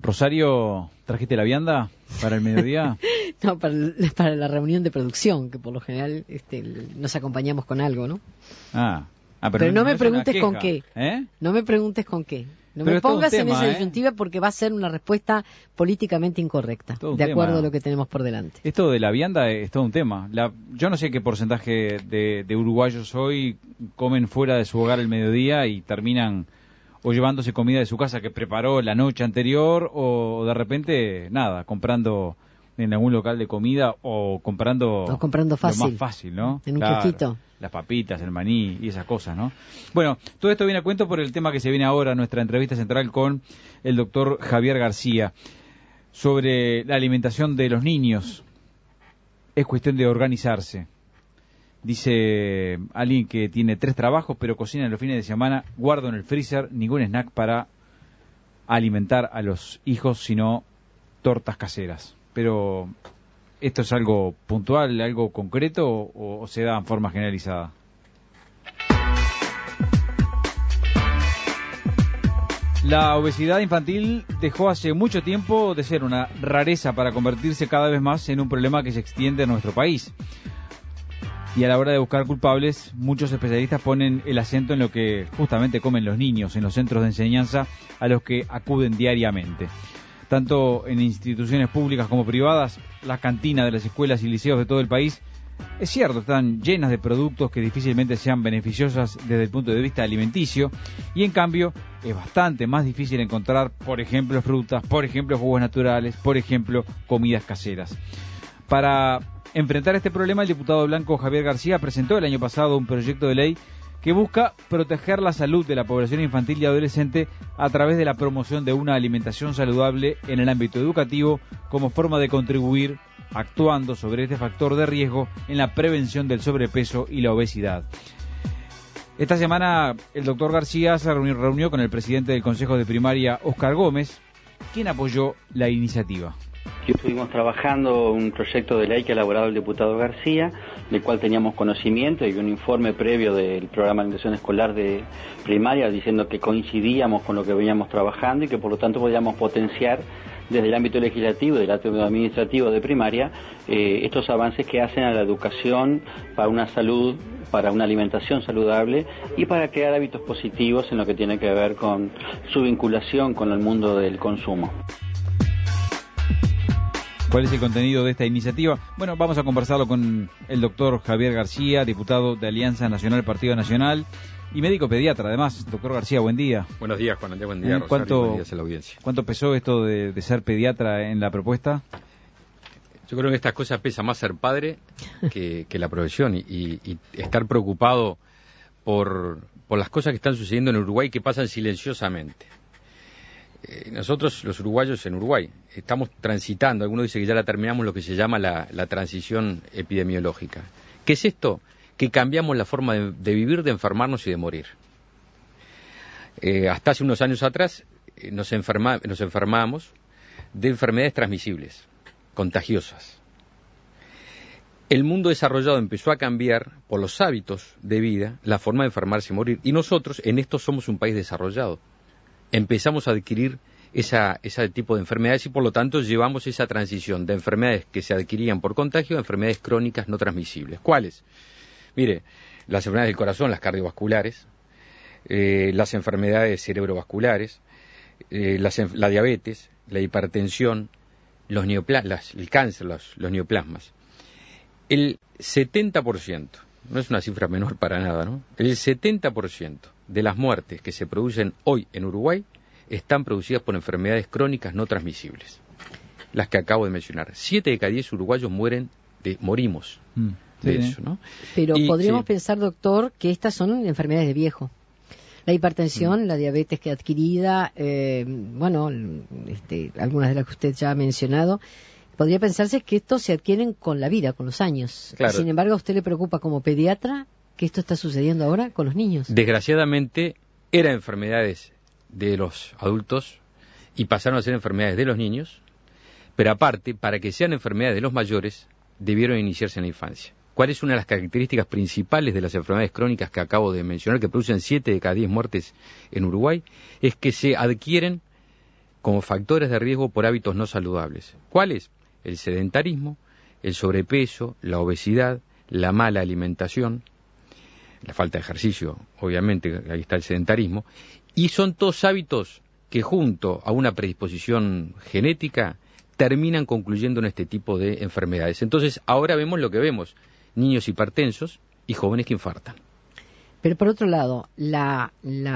Rosario, ¿trajiste la vianda para el mediodía? No, para la reunión de producción, que por lo general nos acompañamos con algo, ¿no? Pero no me preguntes con qué. ¿Eh? No me preguntes con qué. No pero me pongas en esa tema, disyuntiva porque va a ser una respuesta políticamente incorrecta, de acuerdo a lo que tenemos por delante. Esto de la vianda es todo un tema. Yo no sé qué porcentaje de uruguayos hoy comen fuera de su hogar el mediodía y terminan o llevándose comida de su casa que preparó la noche anterior o de repente, comprando en algún local de comida o comprando fácil. Lo más fácil, ¿no? En un kiosquito. Las papitas, el maní y esas cosas, ¿no? Bueno, todo esto viene a cuento por el tema que se viene ahora, nuestra entrevista central con el doctor Javier García, sobre la alimentación de los niños. Es cuestión de organizarse. Dice alguien que tiene 3 trabajos, pero cocina en los fines de semana, guardo en el freezer ningún snack para alimentar a los hijos, sino tortas caseras. Pero, ¿esto es algo puntual, algo concreto o se da en forma generalizada? La obesidad infantil dejó hace mucho tiempo de ser una rareza para convertirse cada vez más en un problema que se extiende en nuestro país. Y a la hora de buscar culpables, muchos especialistas ponen el acento en lo que justamente comen los niños en los centros de enseñanza a los que acuden diariamente. Tanto en instituciones públicas como privadas, las cantinas de las escuelas y liceos de todo el país, es cierto, están llenas de productos que difícilmente sean beneficiosas desde el punto de vista alimenticio, y en cambio es bastante más difícil encontrar, por ejemplo, frutas, por ejemplo, jugos naturales, por ejemplo, comidas caseras. Para enfrentar este problema, el diputado blanco Javier García presentó el año pasado un proyecto de ley que busca proteger la salud de la población infantil y adolescente a través de la promoción de una alimentación saludable en el ámbito educativo como forma de contribuir actuando sobre este factor de riesgo en la prevención del sobrepeso y la obesidad. Esta semana el doctor García se reunió con el presidente del Consejo de Primaria, Óscar Gómez, quien apoyó la iniciativa. Estuvimos trabajando un proyecto de ley que ha elaborado el diputado García, del cual teníamos conocimiento y un informe previo del programa de alimentación escolar de primaria diciendo que coincidíamos con lo que veníamos trabajando y que por lo tanto podíamos potenciar desde el ámbito legislativo y del ámbito administrativo de primaria estos avances que hacen a la educación para una salud, para una alimentación saludable y para crear hábitos positivos en lo que tiene que ver con su vinculación con el mundo del consumo. ¿Cuál es el contenido de esta iniciativa? Bueno, vamos a conversarlo con el doctor Javier García, diputado de Alianza Nacional, Partido Nacional, y médico pediatra, además. Doctor García, buen día. Buenos días, Juan Andrés, buen día, Rosario, buen día a la audiencia. ¿Cuánto pesó esto de ser pediatra en la propuesta? Yo creo que estas cosas pesa más ser padre que la profesión y estar preocupado por las cosas que están sucediendo en Uruguay que pasan silenciosamente. Nosotros, los uruguayos en Uruguay, estamos transitando, algunos dicen que ya la terminamos, lo que se llama la transición epidemiológica. ¿Qué es esto? Que cambiamos la forma de vivir, de enfermarnos y de morir. Hasta hace unos años atrás nos enfermábamos de enfermedades transmisibles, contagiosas. El mundo desarrollado empezó a cambiar, por los hábitos de vida, la forma de enfermarse y morir. Y nosotros en esto somos un país desarrollado. Empezamos a adquirir ese tipo de enfermedades y por lo tanto llevamos esa transición de enfermedades que se adquirían por contagio a enfermedades crónicas no transmisibles. ¿Cuáles? Mire, las enfermedades del corazón, las cardiovasculares, las enfermedades cerebrovasculares, la diabetes, la hipertensión, el cáncer, los neoplasmas. El 70%, no es una cifra menor para nada, ¿no? El 70% de las muertes que se producen hoy en Uruguay están producidas por enfermedades crónicas no transmisibles. Las que acabo de mencionar. 7 de cada 10 uruguayos morimos de eso, ¿no? Pero podríamos pensar, doctor, que estas son enfermedades de viejo. La hipertensión, la diabetes que adquirida, algunas de las que usted ya ha mencionado, podría pensarse que estos se adquieren con la vida, con los años. Claro. Sin embargo, ¿a usted le preocupa como pediatra que esto está sucediendo ahora con los niños? Desgraciadamente, eran enfermedades de los adultos y pasaron a ser enfermedades de los niños, pero aparte, para que sean enfermedades de los mayores, debieron iniciarse en la infancia. ¿Cuál es una de las características principales de las enfermedades crónicas que acabo de mencionar, que producen 7 de cada 10 muertes en Uruguay? Es que se adquieren como factores de riesgo por hábitos no saludables. ¿Cuáles? El sedentarismo, el sobrepeso, la obesidad, la mala alimentación, la falta de ejercicio, obviamente, ahí está el sedentarismo, y son todos hábitos que junto a una predisposición genética terminan concluyendo en este tipo de enfermedades. Entonces, ahora vemos lo que vemos, niños hipertensos y jóvenes que infartan. Pero por otro lado, la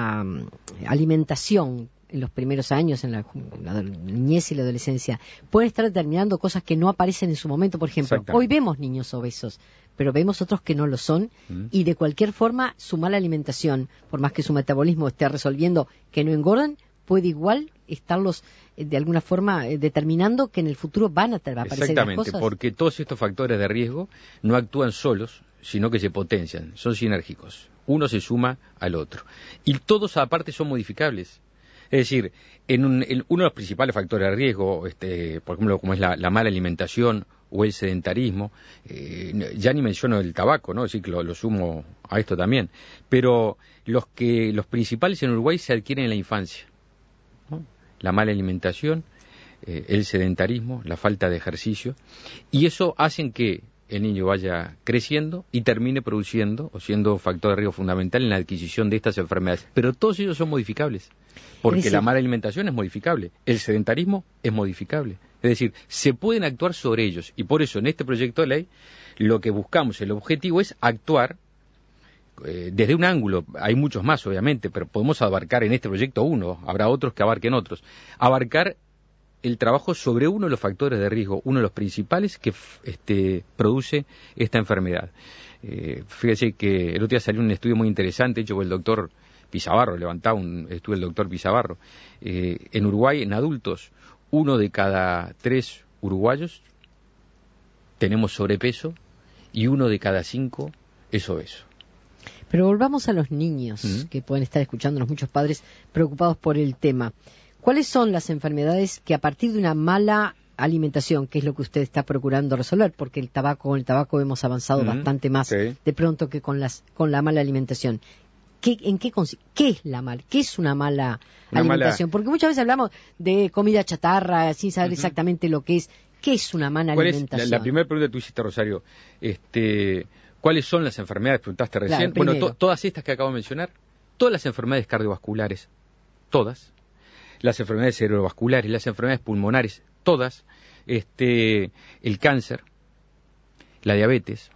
alimentación en los primeros años, en la niñez y la adolescencia, puede estar determinando cosas que no aparecen en su momento. Por ejemplo, hoy vemos niños obesos, pero vemos otros que no lo son, y de cualquier forma su mala alimentación, por más que su metabolismo esté resolviendo que no engordan, puede igual estarlos de alguna forma determinando que en el futuro van a aparecer las cosas. Exactamente, porque todos estos factores de riesgo no actúan solos, sino que se potencian, son sinérgicos. Uno se suma al otro. Y todos aparte son modificables. Es decir, uno de los principales factores de riesgo, por ejemplo, como es la mala alimentación o el sedentarismo, ya ni menciono el tabaco, ¿no? Así que lo sumo a esto también. Pero los principales en Uruguay se adquieren en la infancia, ¿no? La mala alimentación, el sedentarismo, la falta de ejercicio, y eso hacen que el niño vaya creciendo y termine produciendo o siendo factor de riesgo fundamental en la adquisición de estas enfermedades. Pero todos ellos son modificables, porque la mala alimentación es modificable, el sedentarismo es modificable. Es decir, se pueden actuar sobre ellos, y por eso en este proyecto de ley lo que buscamos, el objetivo es actuar desde un ángulo, hay muchos más obviamente, pero podemos abarcar en este proyecto uno, habrá otros que abarquen otros, abarcar el trabajo sobre uno de los factores de riesgo, uno de los principales que produce esta enfermedad. Fíjese que el otro día salió un estudio muy interesante hecho por el doctor Pisabarro, levantaba un estudio del doctor Pisabarro. En Uruguay, en adultos, 1 de cada 3 uruguayos tenemos sobrepeso y 1 de cada 5 es obeso. Pero volvamos a los niños, que pueden estar escuchándonos muchos padres preocupados por el tema. ¿Cuáles son las enfermedades que a partir de una mala alimentación, que es lo que usted está procurando resolver? Porque con el tabaco hemos avanzado bastante más de pronto que con la mala alimentación. ¿Qué es una mala alimentación? Porque muchas veces hablamos de comida chatarra sin saber exactamente lo que es. ¿Qué es una mala alimentación? La primera pregunta que tú hiciste, Rosario, ¿cuáles son las enfermedades? Preguntaste recién. Claro, bueno, todas estas que acabo de mencionar, todas las enfermedades cardiovasculares, todas, las enfermedades cerebrovasculares, las enfermedades pulmonares, todas, el cáncer, la diabetes.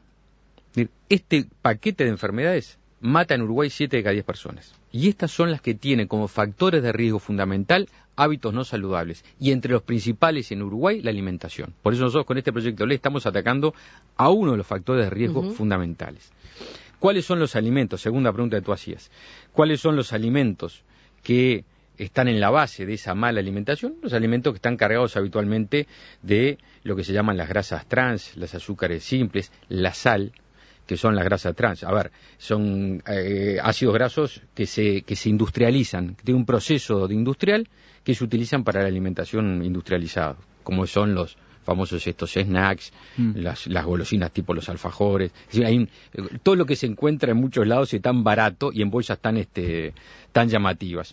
Este paquete de enfermedades mata en Uruguay 7 de cada 10 personas. Y estas son las que tienen como factores de riesgo fundamental hábitos no saludables. Y entre los principales en Uruguay, la alimentación. Por eso nosotros con este proyecto de ley estamos atacando a uno de los factores de riesgo fundamentales. ¿Cuáles son los alimentos? Segunda pregunta que tú hacías. ¿Cuáles son los alimentos que están en la base de esa mala alimentación? Los alimentos que están cargados habitualmente de lo que se llaman las grasas trans, los azúcares simples, la sal, que son las grasas trans. A ver, son ácidos grasos que se industrializan, que tienen un proceso de industrial que se utilizan para la alimentación industrializada, como son los famosos estos snacks, las golosinas tipo los alfajores. Es decir, todo lo que se encuentra en muchos lados es tan barato y en bolsas tan llamativas.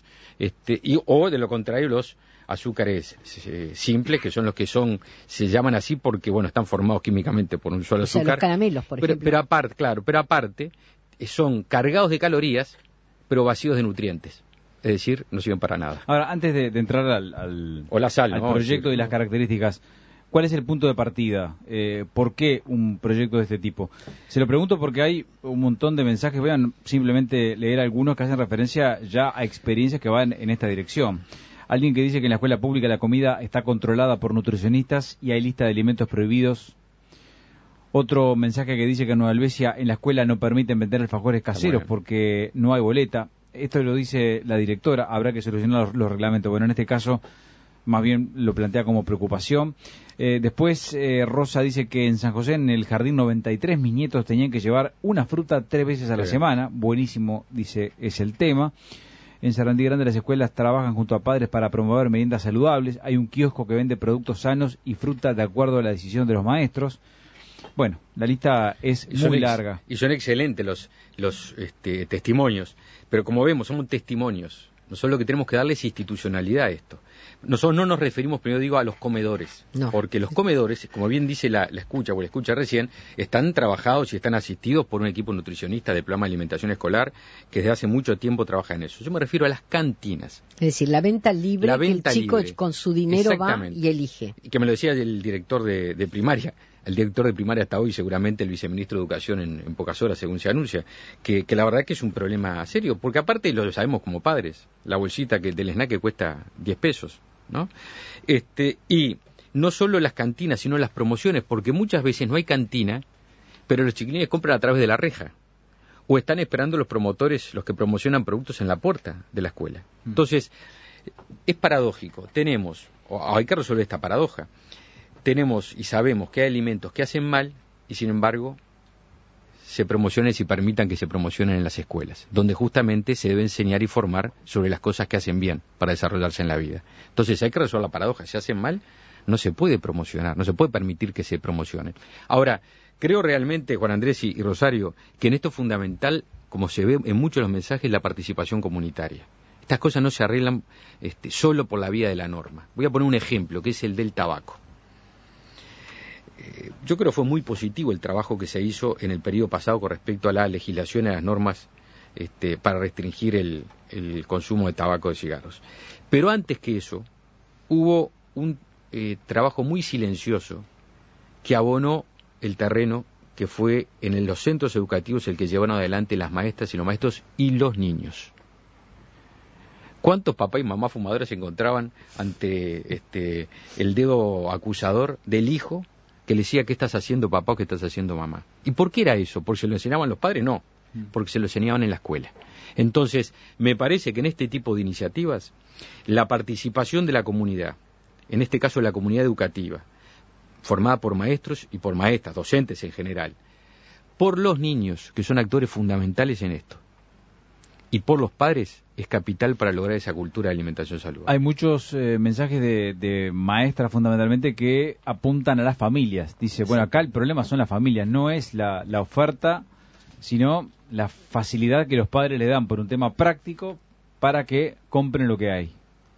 O de lo contrario, los azúcares simples, que son los que se llaman así porque, bueno, están formados químicamente por un solo azúcar. Los caramelos, por ejemplo. Pero aparte, son cargados de calorías, pero vacíos de nutrientes. Es decir, no sirven para nada. Ahora, antes de entrar al proyecto y las características, ¿cuál es el punto de partida? ¿Por qué un proyecto de este tipo? Se lo pregunto porque hay un montón de mensajes, vean, simplemente leer algunos que hacen referencia ya a experiencias que van en esta dirección. Alguien que dice que en la escuela pública la comida está controlada por nutricionistas y hay lista de alimentos prohibidos. Otro mensaje que dice que en Nueva Helvecia en la escuela no permiten vender alfajores caseros porque no hay boleta. Esto lo dice la directora, habrá que solucionar los reglamentos. Bueno, en este caso más bien lo plantea como preocupación. Después Rosa dice que en San José, en el Jardín 93, mis nietos tenían que llevar una fruta 3 veces a la semana. Buenísimo, dice, es el tema. En Sarandí Grande las escuelas trabajan junto a padres para promover meriendas saludables. Hay un kiosco que vende productos sanos y fruta de acuerdo a la decisión de los maestros. Bueno, la lista es muy larga. Y son excelentes los testimonios. Pero como vemos, son testimonios. Nosotros lo que tenemos que darle es institucionalidad a esto. nosotros no nos referimos, primero digo, a los comedores, porque los comedores, como bien dice la escucha recién, están trabajados y están asistidos por un equipo nutricionista del programa de alimentación escolar que desde hace mucho tiempo trabaja en eso. Yo me refiero a las cantinas. Es decir, la venta libre, que el chico con su dinero va y elige. Y que me lo decía el director de primaria. El director de primaria hasta hoy, seguramente el viceministro de Educación en pocas horas, según se anuncia, que la verdad que es un problema serio, porque aparte lo sabemos como padres, la bolsita del snack que cuesta 10 pesos, ¿no? Y no solo las cantinas, sino las promociones, porque muchas veces no hay cantina, pero los chiquilines compran a través de la reja, o están esperando los promotores, los que promocionan productos en la puerta de la escuela. Entonces, es paradójico, hay que resolver esta paradoja. Tenemos y sabemos que hay alimentos que hacen mal y sin embargo se promocionen y permitan que se promocionen en las escuelas, donde justamente se debe enseñar y formar sobre las cosas que hacen bien para desarrollarse en la vida. Entonces hay que resolver la paradoja, si hacen mal no se puede promocionar, no se puede permitir que se promocionen. Ahora, creo realmente, Juan Andrés y Rosario, que en esto es fundamental, como se ve en muchos de los mensajes, la participación comunitaria. Estas cosas no se arreglan solo por la vía de la norma. Voy a poner un ejemplo, que es el del tabaco. Yo creo que fue muy positivo el trabajo que se hizo en el periodo pasado con respecto a la legislación y a las normas para restringir el consumo de tabaco de cigarros. Pero antes que eso, hubo un trabajo muy silencioso que abonó el terreno que fue en los centros educativos el que llevaron adelante las maestras y los maestros y los niños. ¿Cuántos papás y mamás fumadores se encontraban ante el dedo acusador del hijo que le decía qué estás haciendo papá o qué estás haciendo mamá? ¿Y por qué era eso? ¿Porque se lo enseñaban los padres? No, porque se lo enseñaban en la escuela. Entonces, me parece que en este tipo de iniciativas, la participación de la comunidad, en este caso la comunidad educativa, formada por maestros y por maestras, docentes en general, por los niños, que son actores fundamentales en esto, y por los padres, es capital para lograr esa cultura de alimentación saludable. Hay muchos mensajes de maestras fundamentalmente que apuntan a las familias. Dice, bueno, acá el problema son las familias, no es la oferta, sino la facilidad que los padres le dan por un tema práctico para que compren lo que hay.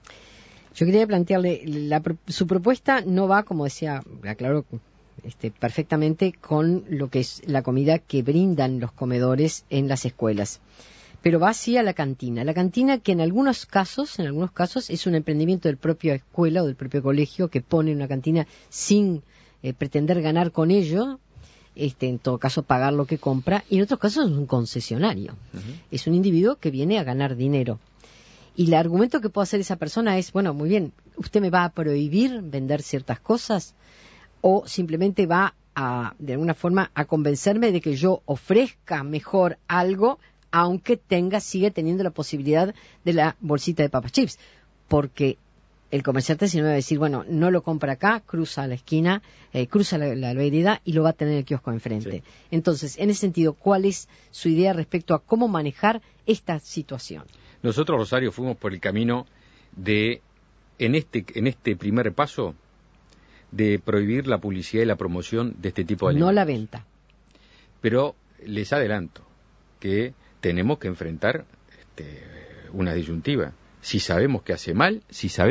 Yo quería plantearle, su propuesta no va, como decía, aclaró perfectamente, con lo que es la comida que brindan los comedores en las escuelas, pero va hacia la cantina. La cantina que en algunos casos es un emprendimiento del propio escuela o del propio colegio que pone una cantina sin pretender ganar con ello, en todo caso pagar lo que compra, y en otros casos es un concesionario. Es un individuo que viene a ganar dinero. Y el argumento que puede hacer esa persona es, bueno, muy bien, ¿usted me va a prohibir vender ciertas cosas? ¿O simplemente va de alguna forma, a convencerme de que yo ofrezca mejor algo, aunque sigue teniendo la posibilidad de la bolsita de papas chips? Porque el comerciante si no me va a decir, bueno, no lo compra acá, cruza la esquina, cruza la vereda y lo va a tener en el kiosco enfrente. Sí. Entonces, en ese sentido, ¿cuál es su idea respecto a cómo manejar esta situación? Nosotros, Rosario, fuimos por el camino de, en este primer paso, de prohibir la publicidad y la promoción de este tipo de alimentos. No la venta. Pero les adelanto que tenemos que enfrentar una disyuntiva. Si sabemos que hace mal,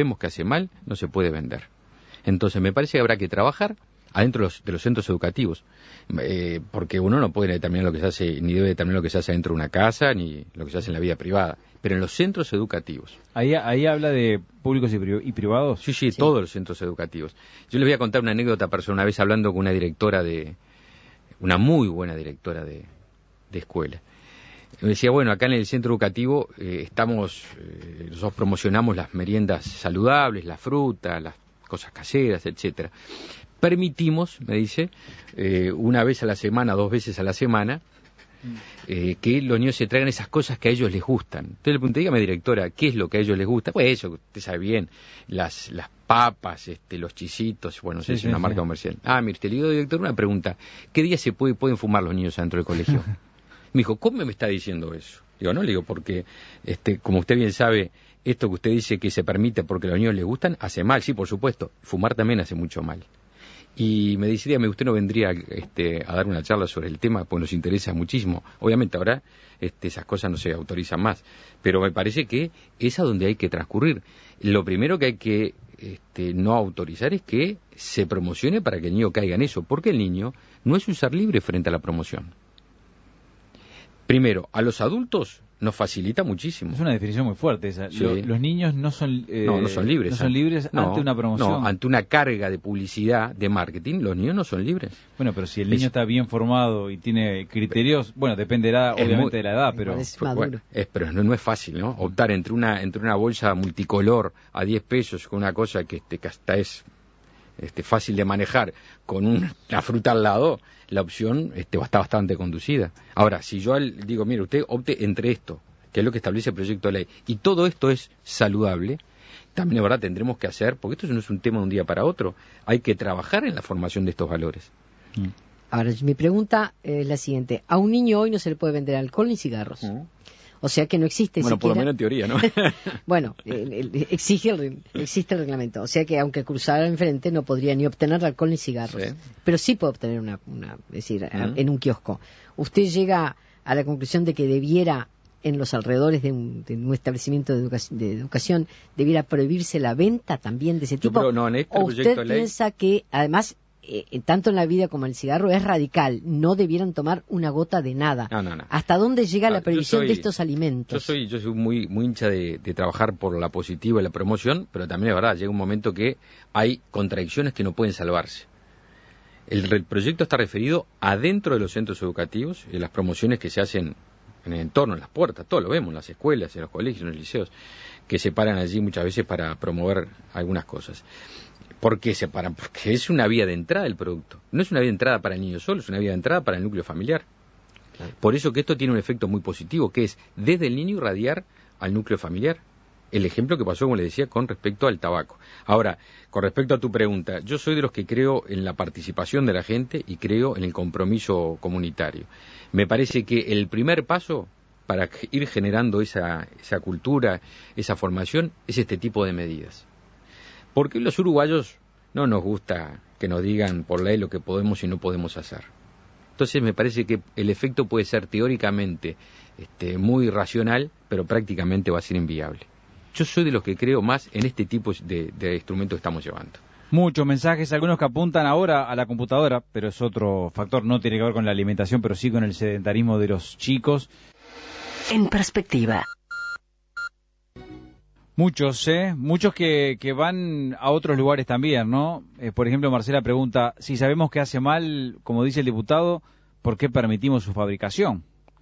no se puede vender. Entonces me parece que habrá que trabajar adentro de los centros educativos, porque uno no puede determinar lo que se hace, ni debe determinar lo que se hace dentro de una casa, ni lo que se hace en la vida privada, pero en los centros educativos. Ahí habla de públicos y privados. Sí, todos los centros educativos. Yo les voy a contar una anécdota personal. Una vez hablando con una muy buena directora de escuela, me decía, bueno, acá en el centro educativo nosotros promocionamos las meriendas saludables, la fruta, las cosas caseras, etcétera. Permitimos, me dice, una vez a la semana, 2 veces a la semana, que los niños se traigan esas cosas que a ellos les gustan. Entonces le pregunté, dígame, directora, ¿qué es lo que a ellos les gusta? Pues eso, usted sabe bien, las papas, los chisitos, bueno, no sé si es una marca comercial. Mire, le digo, director, una pregunta, ¿qué día pueden fumar los niños adentro del colegio? Me dijo, ¿cómo me está diciendo eso? Digo, no, le digo, porque, como usted bien sabe, esto que usted dice que se permite porque a los niños les gustan, hace mal, sí, por supuesto. Fumar también hace mucho mal. Y me decía, usted no vendría a dar una charla sobre el tema, pues nos interesa muchísimo. Obviamente ahora esas cosas no se autorizan más, pero me parece que es a donde hay que transcurrir. Lo primero que hay que no autorizar es que se promocione para que el niño caiga en eso, porque el niño no es un ser libre frente a la promoción. Primero, a los adultos nos facilita muchísimo. Es una definición muy fuerte esa. Sí. Los niños no son no son libres. No son libres ante una promoción. No, ante una carga de publicidad, de marketing, los niños no son libres. Bueno, pero si el niño está bien formado y tiene criterios, bueno, dependerá obviamente de la edad, pero pero no es fácil, ¿no? Optar entre una bolsa multicolor a 10 pesos con una cosa que hasta es fácil de manejar, con una fruta al lado, la opción está bastante conducida. Ahora, si yo digo, mire, usted opte entre esto, que es lo que establece el proyecto de ley, y todo esto es saludable, también de verdad tendremos que hacer, porque esto no es un tema de un día para otro, hay que trabajar en la formación de estos valores. Ahora, mi pregunta es la siguiente. A un niño hoy no se le puede vender alcohol ni cigarros. O sea que no existe Bueno, siquiera... por lo menos en teoría, ¿no? Bueno, existe el reglamento. O sea que aunque cruzara enfrente no podría ni obtener alcohol ni cigarros. Sí. Pero sí puede obtener es decir, en un kiosco. ¿Usted llega a la conclusión de que debiera, en los alrededores de un establecimiento de educación, debiera prohibirse la venta también de ese tipo? Pero no, en este ¿O usted piensa que, además... tanto en la vida como en el cigarro, es radical? No debieran tomar una gota de nada. No. ¿Hasta dónde llega la prohibición de estos alimentos? Yo soy muy hincha de trabajar por la positiva y la promoción, pero también es verdad, llega un momento que hay contradicciones que no pueden salvarse. El proyecto está referido adentro de los centros educativos y las promociones que se hacen en el entorno, en las puertas, todo lo vemos, en las escuelas, en los colegios, en los liceos, que se paran allí muchas veces para promover algunas cosas. ¿Por qué se paran? Porque es una vía de entrada del producto. No es una vía de entrada para el niño solo, es una vía de entrada para el núcleo familiar. Claro. Por eso que esto tiene un efecto muy positivo, que es desde el niño irradiar al núcleo familiar. El ejemplo que pasó, como le decía, con respecto al tabaco. Ahora, con respecto a tu pregunta, yo soy de los que creo en la participación de la gente y creo en el compromiso comunitario. Me parece que el primer paso para ir generando esa cultura, esa formación, es este tipo de medidas. Porque los uruguayos no nos gusta que nos digan por ley lo que podemos y no podemos hacer. Entonces me parece que el efecto puede ser teóricamente muy racional, pero prácticamente va a ser inviable. Yo soy de los que creo más en este tipo de instrumentos que estamos llevando. Muchos mensajes, algunos que apuntan ahora a la computadora, pero es otro factor, no tiene que ver con la alimentación, pero sí con el sedentarismo de los chicos. En perspectiva. Muchos que van a otros lugares también, ¿no? Por ejemplo, Marcela pregunta, si sabemos que hace mal, como dice el diputado, ¿por qué permitimos su fabricación?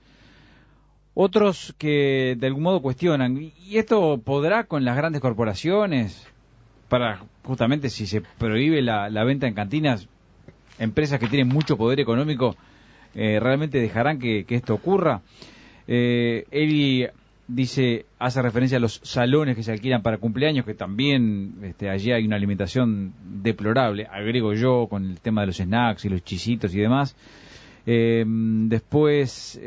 Otros que de algún modo cuestionan, ¿y esto podrá con las grandes corporaciones? Para, justamente, si se prohíbe la venta en cantinas, empresas que tienen mucho poder económico, ¿realmente dejarán que esto ocurra? Eli hace referencia a los salones que se alquilan para cumpleaños, que también allí hay una alimentación deplorable, agrego yo, con el tema de los snacks y los chisitos y demás. Después,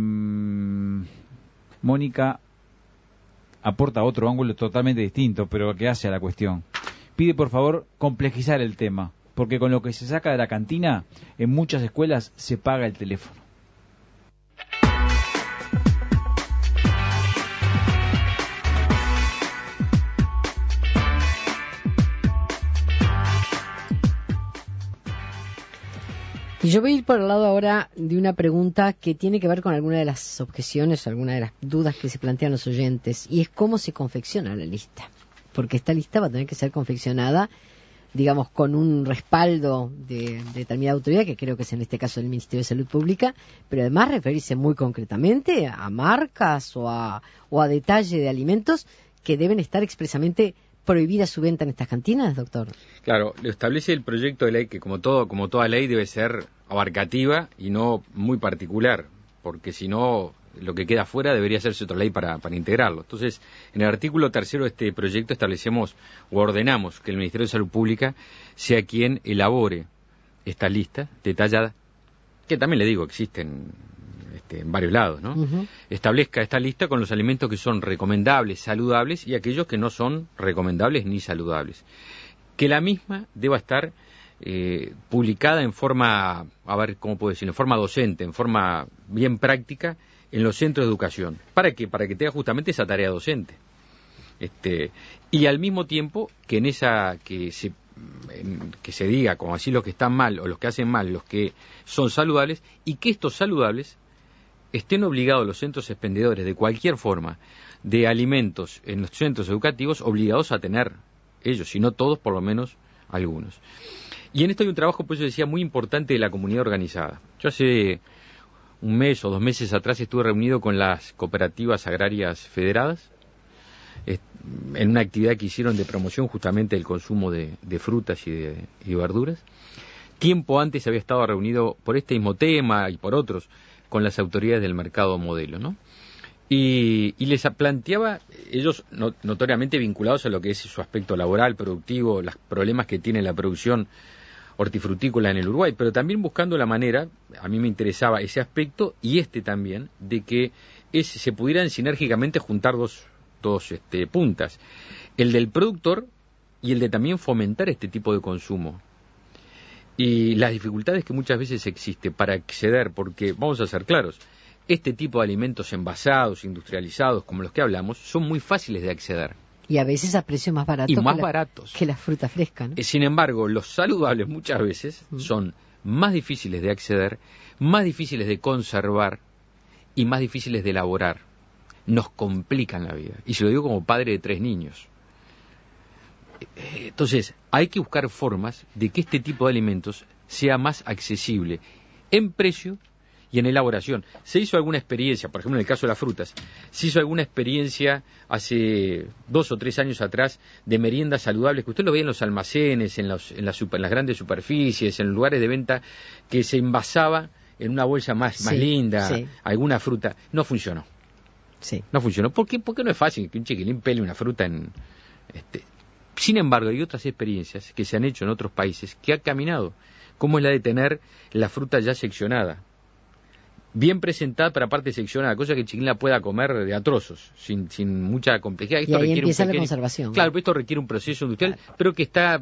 Mónica aporta otro ángulo totalmente distinto, pero que hace a la cuestión. Pide, por favor, complejizar el tema, porque con lo que se saca de la cantina, en muchas escuelas se paga el teléfono. Y yo voy a ir por el lado ahora de una pregunta que tiene que ver con alguna de las objeciones, alguna de las dudas que se plantean los oyentes, y es cómo se confecciona la lista. Porque esta lista va a tener que ser confeccionada, digamos, con un respaldo de determinada autoridad, que creo que es en este caso el Ministerio de Salud Pública, pero además referirse muy concretamente a marcas o a detalle de alimentos que deben estar expresamente prohibida su venta en estas cantinas, doctor? Claro, lo establece el proyecto de ley que como toda ley debe ser abarcativa y no muy particular, porque si no lo que queda fuera debería hacerse otra ley para integrarlo. Entonces, en el artículo 3 de este proyecto establecemos o ordenamos que el Ministerio de Salud Pública sea quien elabore esta lista detallada, que también le digo, existen en varios lados, ¿no? Uh-huh. Establezca esta lista con los alimentos que son recomendables, saludables, y aquellos que no son recomendables ni saludables. Que la misma deba estar publicada en forma, a ver cómo puedo decir, en forma docente, en forma bien práctica, en los centros de educación. ¿Para qué? Para que tenga justamente esa tarea docente. Y al mismo tiempo que en esa que se diga como así los que están mal o los que hacen mal, los que son saludables, y que estos saludables estén obligados los centros expendedores de cualquier forma de alimentos en los centros educativos, obligados a tener ellos, si no todos, por lo menos algunos. Y en esto hay un trabajo, pues yo decía, muy importante de la comunidad organizada. Yo hace un mes o 2 meses atrás estuve reunido con las cooperativas agrarias federadas en una actividad que hicieron de promoción justamente del consumo de frutas y verduras. Tiempo antes había estado reunido por este mismo tema y por otros con las autoridades del mercado modelo, ¿no? Y les planteaba, ellos notoriamente vinculados a lo que es su aspecto laboral, productivo, los problemas que tiene la producción hortifrutícola en el Uruguay, pero también buscando la manera, a mí me interesaba ese aspecto y también, de que se pudieran sinérgicamente juntar dos puntas, el del productor y el de también fomentar este tipo de consumo. Y las dificultades que muchas veces existe para acceder, porque vamos a ser claros, este tipo de alimentos envasados, industrializados, como los que hablamos, son muy fáciles de acceder. Y a veces a precios más baratos. Y más baratos. Que la fruta fresca, ¿no? Sin embargo, los saludables muchas veces son más difíciles de acceder, más difíciles de conservar y más difíciles de elaborar. Nos complican la vida. Y se lo digo como padre de 3 niños. Entonces, hay que buscar formas de que este tipo de alimentos sea más accesible en precio y en elaboración. Se hizo alguna experiencia, por ejemplo en el caso de las frutas, se hizo alguna experiencia hace 2 o 3 años atrás de meriendas saludables, que usted lo veía en los almacenes, en las grandes superficies, en lugares de venta, que se envasaba en una bolsa más linda, alguna fruta. No funcionó. Sí. No funcionó. ¿Por qué? Porque no es fácil que un chiquilín pele una fruta en... Sin embargo, hay otras experiencias que se han hecho en otros países que ha caminado, como es la de tener la fruta ya seccionada, bien presentada, pero aparte seccionada, cosa que el chiquilín la pueda comer de a trozos, sin mucha complejidad. Esto y ahí empieza la conservación. Claro, esto requiere un proceso industrial, pero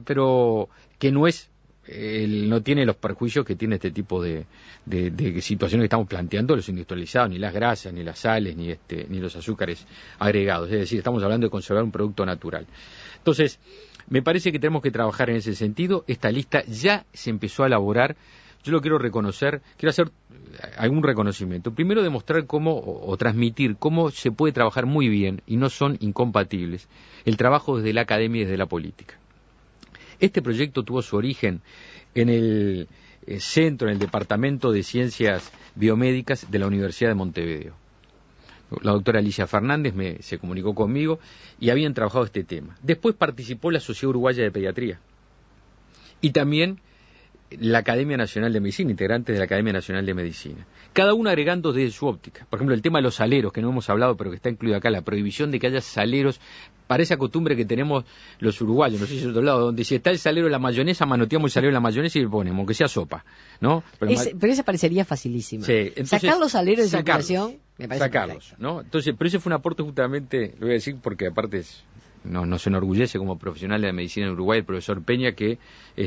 que no es... no tiene los perjuicios que tiene este tipo de situaciones que estamos planteando, los industrializados, ni las grasas, ni las sales, ni los azúcares agregados. Es decir, estamos hablando de conservar un producto natural. Entonces, me parece que tenemos que trabajar en ese sentido. Esta lista ya se empezó a elaborar. Yo lo quiero reconocer, quiero hacer algún reconocimiento. Primero, demostrar o transmitir cómo se puede trabajar muy bien, y no son incompatibles, el trabajo desde la academia y desde la política. Este proyecto tuvo su origen en el centro, en el Departamento de Ciencias Biomédicas de la Universidad de Montevideo. La doctora Alicia Fernández se comunicó conmigo y habían trabajado este tema. Después participó la Sociedad Uruguaya de Pediatría y también la Academia Nacional de Medicina, integrantes de la Academia Nacional de Medicina. Cada uno agregando desde su óptica. Por ejemplo, el tema de los saleros, que no hemos hablado, pero que está incluido acá, la prohibición de que haya saleros, para esa costumbre que tenemos los uruguayos, no sé si es de otro lado, donde si está el salero de la mayonesa, manoteamos el salero de la mayonesa y le ponemos, aunque sea sopa, ¿no? Pero esa parecería facilísima. Sí, entonces, sacar los saleros de circulación, me parece sacarlos, ¿no? Entonces, pero ese fue un aporte justamente, lo voy a decir porque aparte nos enorgullece como profesional de la medicina en Uruguay el profesor Peña, que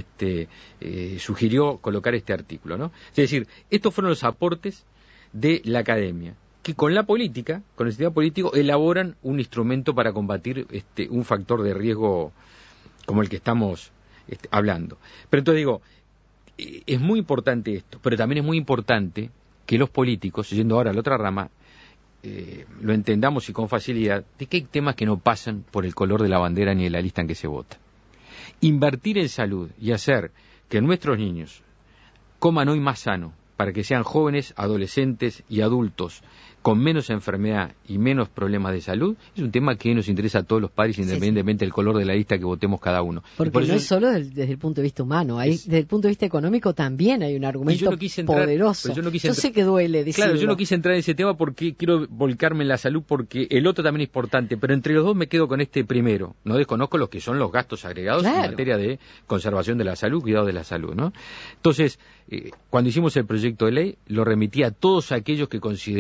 sugirió colocar este artículo, ¿no? Es decir, estos fueron los aportes de la academia, que con la política, con el sistema político, elaboran un instrumento para combatir un factor de riesgo como el que estamos hablando. Pero entonces digo, es muy importante esto, pero también es muy importante que los políticos, yendo ahora a la otra rama, lo entendamos y con facilidad, de que hay temas que no pasan por el color de la bandera ni de la lista en que se vota. Invertir en salud y hacer que nuestros niños coman hoy más sano, para que sean jóvenes, adolescentes y adultos con menos enfermedad y menos problemas de salud, es un tema que nos interesa a todos los padres, independientemente del color de la lista que votemos cada uno. Porque no es solo desde el punto de vista humano, desde el punto de vista económico también hay un argumento poderoso. Yo sé que duele decirlo. Claro, yo no quise entrar en ese tema porque quiero volcarme en la salud, porque el otro también es importante, pero entre los dos me quedo con este primero. No desconozco los que son los gastos agregados en materia de conservación de la salud, cuidado de la salud, ¿no? Entonces, cuando hicimos el proyecto de ley, lo remití a todos aquellos que consideré, seguramente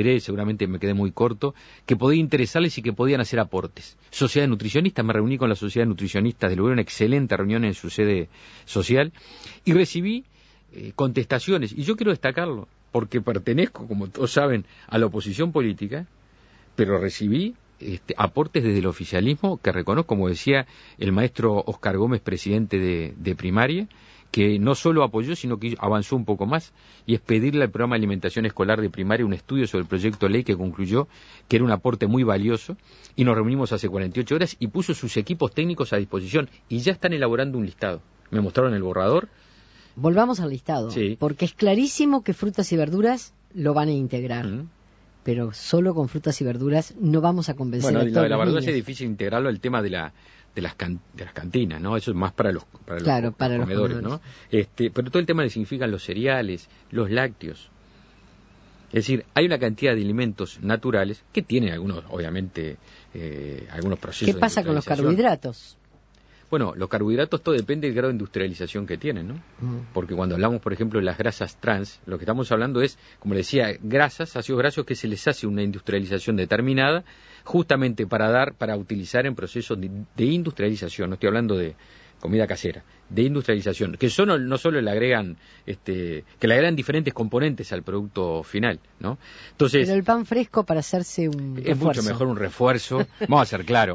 seguramente me quedé muy corto, que podía interesarles y que podían hacer aportes. Sociedad nutricionista, me reuní con la sociedad nutricionista de Lugo, una excelente reunión en su sede social, y recibí contestaciones, y yo quiero destacarlo, porque pertenezco, como todos saben, a la oposición política, pero recibí aportes desde el oficialismo que reconozco, como decía el maestro Oscar Gómez, presidente de primaria, que no solo apoyó, sino que avanzó un poco más, y es pedirle al programa de alimentación escolar de primaria un estudio sobre el proyecto de ley que concluyó que era un aporte muy valioso, y nos reunimos hace 48 horas y puso sus equipos técnicos a disposición, y ya están elaborando un listado. Me mostraron el borrador. Volvamos al listado, sí, porque es clarísimo que frutas y verduras lo van a integrar. Pero solo con frutas y verduras no vamos a convencer a todos la verdad los es difícil integrarlo al tema de las cantinas, ¿no? Eso es más para los comedores, ¿no? Pero todo el tema que significan los cereales, los lácteos. Es decir, hay una cantidad de alimentos naturales que tienen algunos, obviamente, algunos procesos. ¿Qué pasa con los carbohidratos? Bueno, los carbohidratos, todo depende del grado de industrialización que tienen, ¿no? Porque cuando hablamos, por ejemplo, de las grasas trans, lo que estamos hablando es, como le decía, ácidos grasos que se les hace una industrialización determinada, justamente para utilizar en procesos de industrialización. No estoy hablando de comida casera, de industrialización, que no solo le agregan, que le agregan diferentes componentes al producto final, ¿no? Entonces, pero el pan fresco para hacerse un refuerzo. Es mucho mejor un refuerzo. Vamos a ser claros,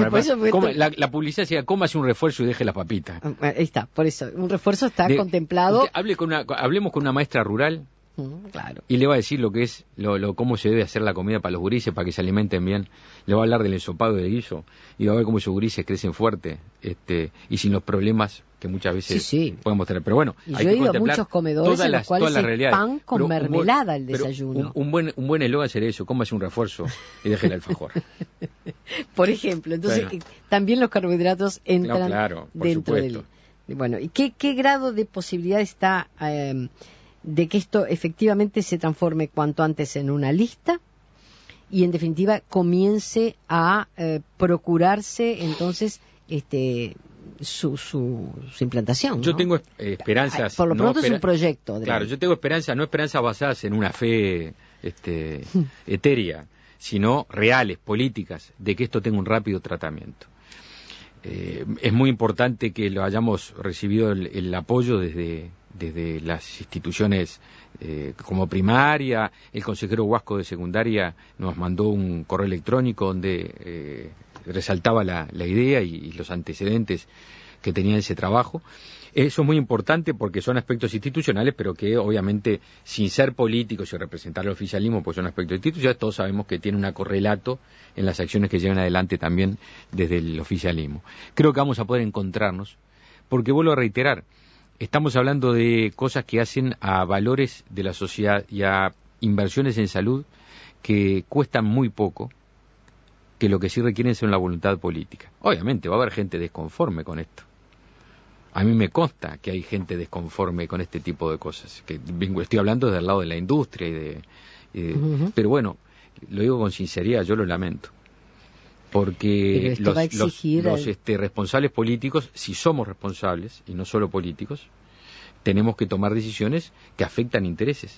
la publicidad decía, cómase un refuerzo y deje las papitas. Ahí está, por eso, un refuerzo está contemplado. Hablemos con una maestra rural. Claro. Y le va a decir lo que es, cómo se debe hacer la comida para los gurises, para que se alimenten bien. Le va a hablar del ensopado y del guiso, y va a ver cómo esos gurises crecen fuerte, y sin los problemas que muchas veces podemos tener. Pero bueno, y yo he ido a muchos comedores en los cuales es pan con mermelada el desayuno. Un buen eslogan sería eso, cómase un refuerzo y deje el alfajor. Por ejemplo, entonces también los carbohidratos entran dentro supuesto. Bueno, ¿y qué grado de posibilidad está de que esto efectivamente se transforme cuanto antes en una lista y en definitiva comience a procurarse entonces su implantación? Yo tengo esperanzas. Por lo pronto es un proyecto. Claro, yo tengo esperanzas, no esperanzas basadas en una fe etérea, sino reales, políticas, de que esto tenga un rápido tratamiento. Es muy importante que lo hayamos recibido el apoyo desde las instituciones como primaria. El consejero Huasco de secundaria nos mandó un correo electrónico donde resaltaba la idea y los antecedentes que tenía ese trabajo. Eso es muy importante porque son aspectos institucionales, pero que obviamente sin ser políticos y representar el oficialismo, pues son aspectos institucionales, todos sabemos que tiene un correlato en las acciones que llevan adelante también desde el oficialismo. Creo que vamos a poder encontrarnos, porque vuelvo a reiterar, estamos hablando de cosas que hacen a valores de la sociedad y a inversiones en salud que cuestan muy poco, que lo que sí requieren es una voluntad política. Obviamente va a haber gente desconforme con esto. A mí me consta que hay gente desconforme con este tipo de cosas. Estoy hablando del lado de la industria pero bueno, lo digo con sinceridad, yo lo lamento. Porque los responsables políticos, si somos responsables, y no solo políticos, tenemos que tomar decisiones que afectan intereses,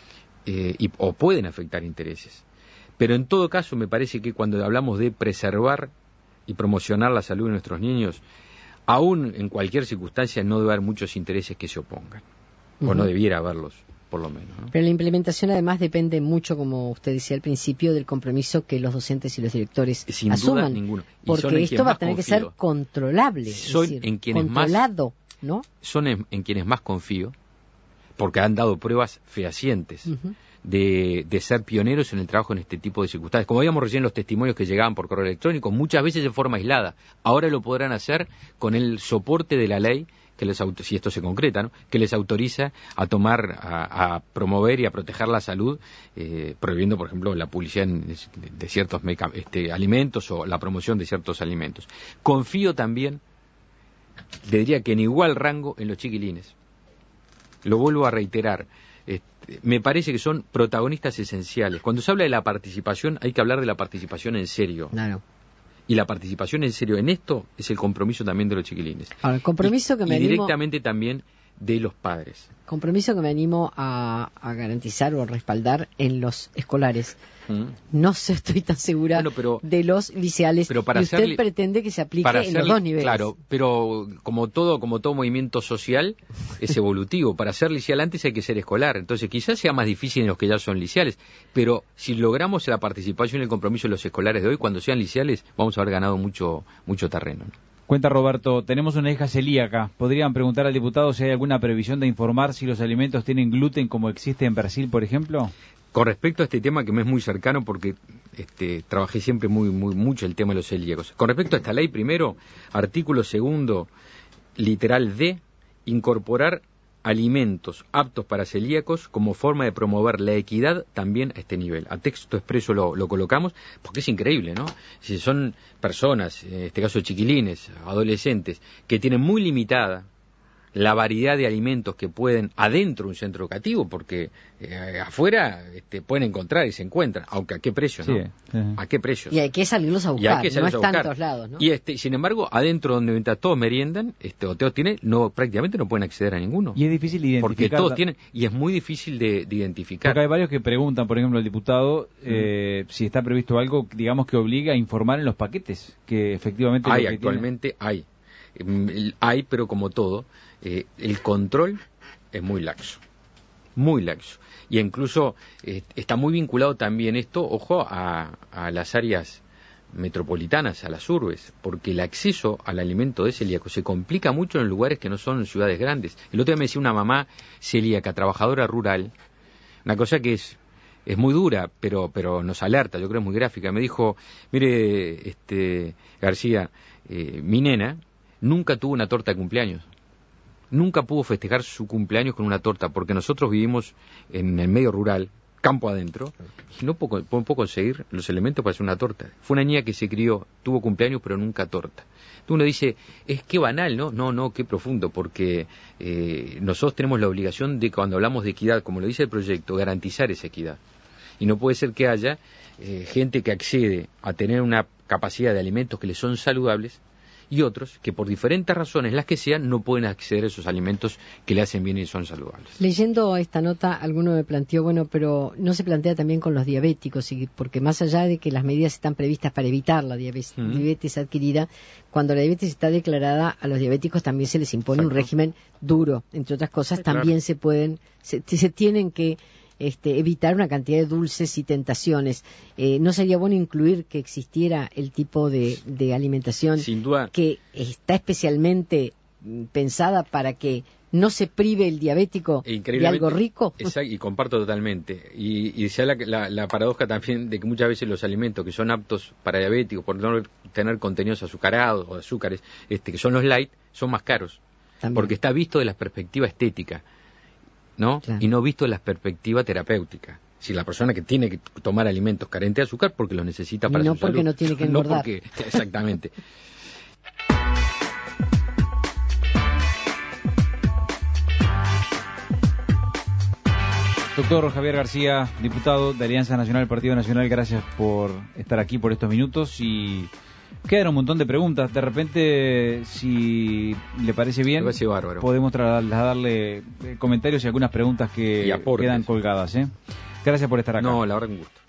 o pueden afectar intereses. Pero en todo caso, me parece que cuando hablamos de preservar y promocionar la salud de nuestros niños, aún en cualquier circunstancia no debe haber muchos intereses que se opongan, o no debiera haberlos, por lo menos, ¿no? Pero la implementación además depende mucho, como usted decía al principio, del compromiso que los docentes y los directores sin asuman. Duda ninguno. Porque esto va a tener que ser controlable, controlado, ¿no? Son en quienes más confío, porque han dado pruebas fehacientes de ser pioneros en el trabajo en este tipo de circunstancias. Como veíamos recién los testimonios que llegaban por correo electrónico, muchas veces de forma aislada. Ahora lo podrán hacer con el soporte de la ley, si esto se concreta, ¿no?, que les autoriza a tomar, a promover y a proteger la salud, prohibiendo, por ejemplo, la publicidad de ciertos alimentos o la promoción de ciertos alimentos. Confío también, le diría que en igual rango, en los chiquilines. Lo vuelvo a reiterar. Me parece que son protagonistas esenciales. Cuando se habla de la participación, hay que hablar de la participación en serio. Claro. Y la participación en serio en esto es el compromiso también de los chiquilines. Ahora, el compromiso que me directamente también de los padres. Compromiso que me animo a garantizar o a respaldar en los escolares. No sé, estoy tan segura de los liceales. Pero para y usted pretende que se aplique en los dos niveles. Claro, pero como todo movimiento social es evolutivo. Para ser liceal antes hay que ser escolar. Entonces quizás sea más difícil en los que ya son liceales. Pero si logramos la participación y el compromiso de los escolares de hoy, cuando sean liceales, vamos a haber ganado mucho terreno, ¿no? Cuenta Roberto, tenemos una hija celíaca. ¿Podrían preguntar al diputado si hay alguna previsión de informar si los alimentos tienen gluten como existe en Brasil, por ejemplo? Con respecto a este tema que me es muy cercano porque trabajé siempre mucho el tema de los celíacos. Con respecto a esta ley, primero, artículo 2, literal D, incorporar alimentos aptos para celíacos como forma de promover la equidad también a este nivel. A texto expreso lo colocamos porque es increíble, ¿no? Si son personas, en este caso chiquilines, adolescentes, que tienen muy limitada la variedad de alimentos que pueden adentro de un centro educativo, porque afuera pueden encontrar y se encuentran, aunque a qué precio, ¿no? Sí. ¿A qué precio? Y hay que salirlos a buscar, no están en todos lados, ¿no? Y sin embargo, adentro donde mientras todos meriendan, o todos tienen, prácticamente no pueden acceder a ninguno. Y es difícil identificar. Porque todos tienen, y es muy difícil de identificar. Porque hay varios que preguntan, por ejemplo, al diputado, si está previsto algo, digamos, que obliga a informar en los paquetes, que efectivamente... Actualmente hay. Hay, pero como todo, el control es muy laxo, y incluso está muy vinculado también esto, ojo, a las áreas metropolitanas, a las urbes, porque el acceso al alimento de celíaco se complica mucho en lugares que no son ciudades grandes. El otro día me decía una mamá celíaca, trabajadora rural, una cosa que es muy dura, pero nos alerta, yo creo es muy gráfica. Me dijo, mire, García, mi nena nunca tuvo una torta de cumpleaños. Nunca pudo festejar su cumpleaños con una torta, porque nosotros vivimos en el medio rural, campo adentro, y no puedo conseguir los elementos para hacer una torta. Fue una niña que se crió, tuvo cumpleaños, pero nunca torta. Entonces uno dice, es que banal, ¿no? No, qué profundo, porque nosotros tenemos la obligación de, cuando hablamos de equidad, como lo dice el proyecto, garantizar esa equidad. Y no puede ser que haya gente que accede a tener una capacidad de alimentos que les son saludables, y otros que por diferentes razones, las que sean, no pueden acceder a esos alimentos que le hacen bien y son saludables. Leyendo esta nota, alguno me planteó, pero no se plantea también con los diabéticos, porque más allá de que las medidas están previstas para evitar la diabetes adquirida, cuando la diabetes está declarada, a los diabéticos también se les impone un régimen duro. Entre otras cosas, también se tienen que evitar una cantidad de dulces y tentaciones. ¿No sería bueno incluir que existiera el tipo de alimentación sin duda, que está especialmente pensada para que no se prive el diabético de algo rico? Exacto, y comparto totalmente. Y sea la paradoja también de que muchas veces los alimentos que son aptos para diabéticos, por no tener contenidos azucarados o azúcares, que son los light, son más caros. También. Porque está visto de la perspectiva estética, ¿no? Claro. Y no visto de la perspectiva terapéutica. Si la persona que tiene que tomar alimentos carentes de azúcar porque los necesita para su salud. No porque no tiene que engordar. No porque, exactamente. Doctor Javier García, diputado de Alianza Nacional del Partido Nacional, gracias por estar aquí por estos minutos y quedan un montón de preguntas. De repente, si le parece bien, podemos trasladarle comentarios y algunas preguntas que quedan colgadas. Gracias por estar acá. No, la verdad, un gusto.